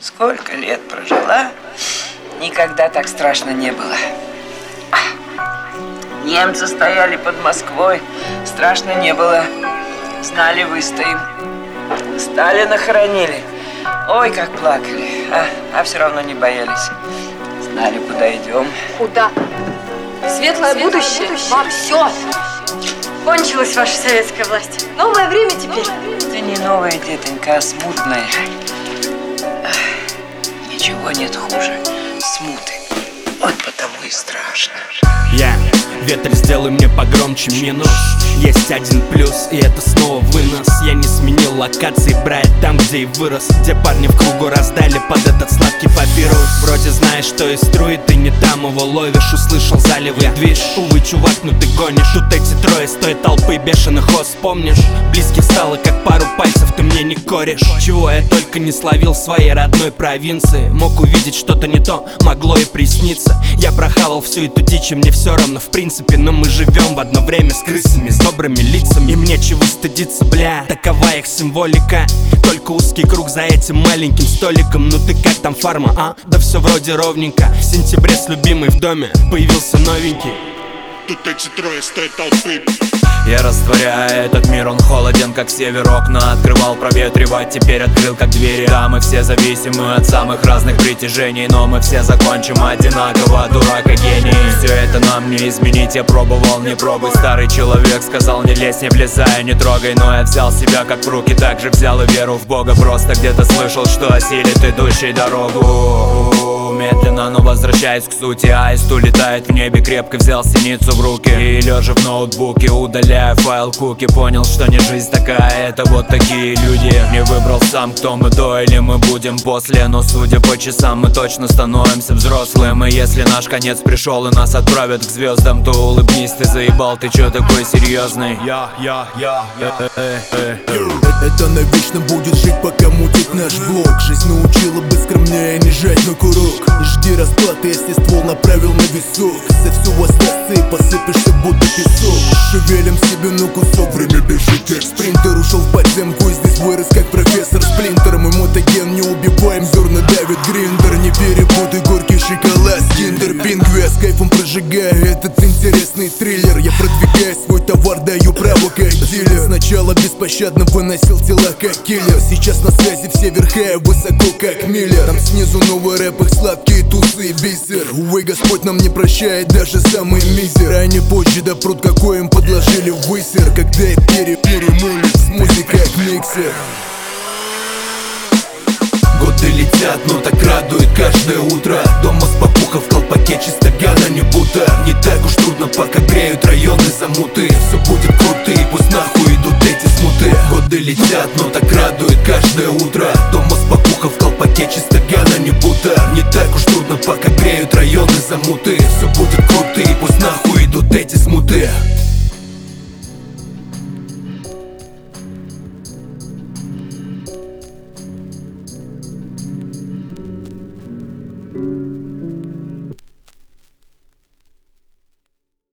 Сколько лет прожила, никогда так страшно не было. Немцы стояли под Москвой, страшно не было. Знали, выстоим. Сталина хоронили. Ой, как плакали, а все равно не боялись. Знали, куда идем. Куда? Светлое будущее? Мам, все. Кончилась ваша советская власть. Новое время теперь. Это не новое, детонька, а смутное. Ничего нет хуже смуты. Вот потому и страшно. Ветер, сделай мне погромче минус. Есть один плюс, и это снова вынос. Я не сменил локации, брать там, где и вырос. Где парни в кругу раздали под этот сладкий папирус. Вроде знаешь, что из струи ты не там его ловишь. Услышал заливы, движ. Увы, чувак, ну ты гонишь. Тут эти трое с той толпы бешеных ос, помнишь? Близких стало как пару пальцев, ты мне не корешь. Чего я только не словил в своей родной провинции. Мог увидеть что-то не то, могло и присниться. Я прохавал всю эту дичь, и мне все равно в принципе. Но мы живем в одно время с крысами, с добрыми лицами. Им нечего стыдиться, бля, такова их символика. Только узкий круг за этим маленьким столиком. Ну ты как там, фарма, а? Да все вроде ровненько. В сентябре с любимой в доме появился новенький. Тут эти трое с той толпы. Я растворяю этот мир, он холоден, как север. Окна открывал проветривать, теперь открыл как двери. Да, мы все зависимы от самых разных притяжений, но мы все закончим одинаково, дурак и гений. Все это нам не изменить, я пробовал, не пробуй. Старый человек сказал, не лезь, не влезай, не трогай. Но я взял себя как в руки, также взял и веру в Бога. Просто где-то слышал, что осилит идущий дорогу. Медленно, но возвращаясь к сути, аист улетает в небе, крепко взял синицу в руки. И лежа в ноутбуке, удаляя файл куки, понял, что не жизнь такая, это вот такие люди. Не выбрал сам, кто мы до или мы будем после. Но судя по часам, мы точно становимся взрослым. И если наш конец пришел и нас отправят к звездам, то улыбнись, ты заебал, ты чё такой серьезный? Это навечно будет жить, пока мутит наш влог. Жизнь научила быть скромнее, не жать на курок. Не жди расплаты, если ствол направил на висок. За всю остаться и посыпешься, будто песок. Шевелим себе на кусок, время бежит как спринтер. Ушел в подземку и здесь вырос как профессор Сплинтер. Мы мутаген, не убиваем, зерна давит гриндер. Не перепутай горький шоколад с киндер Пингвия. С кайфом прожигаю этот интересный триллер. Я продвигаю свой товар, даю право как дилер. Сначала беспощадно выносил тела как киллер. Сейчас на связи все верхая высоко как Миллер. Там снизу новый рэп, их сладкие тусы и бисер. Увы, Господь нам не прощает даже самый мизер. А не позже допрут, какой им подложили в высер. Когда их перемыли с музыкой как миксер. Годы летят, но так радует каждое утро. Дома с попуха в колпаке, чисто гана не будто. Не так уж трудно, пока греют районы замуты. Все будет круто, и пусть нахуй идут эти смуты. Годы летят, но так радует каждое утро. Дома с попуха в колпаке, чисто гана не будто. Не так уж трудно, пока греют районы замуты. Все будет круто, и пусть нахуй идут эти смуты.